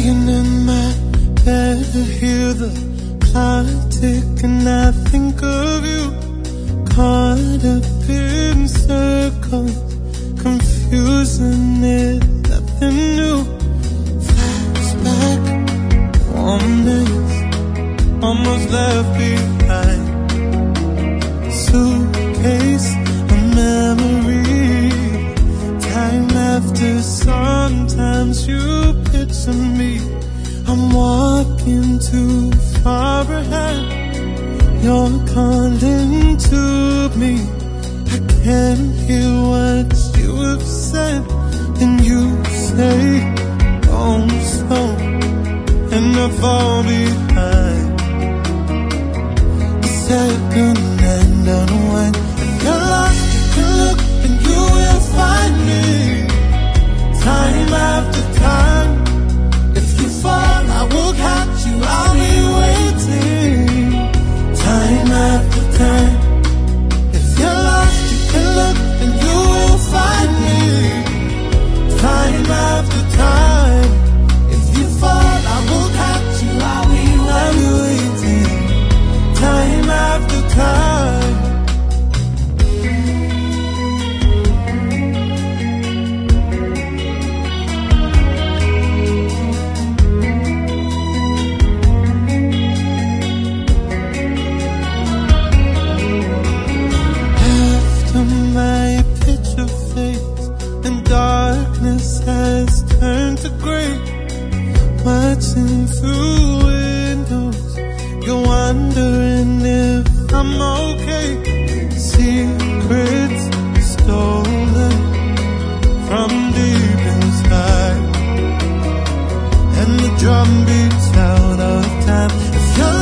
Laying in my bed, I hear the clock tick and I think of you. Caught up in circles, confusing it, nothing new. Flashback, warm days, almost left behind. Suitcase, a memory. Time after, sometimes you picture me. I'm walking too far ahead. You're calling to me. I can't hear what you have said. And you say, oh, slow, and I fall behind. The second and unwind. If you're lost, you can look and you will find me. Time after time. If you fall, I will catch you. I'll be waiting. Time after time. If you're lost, you can look and you will find me. Time after time. If you fall, I will catch you. I'll be waiting. Time after time. My picture fades and darkness has turned to gray. Watching through windows, you're wondering if I'm okay. Secrets stolen from deep inside, and the drum beats out of time. If you're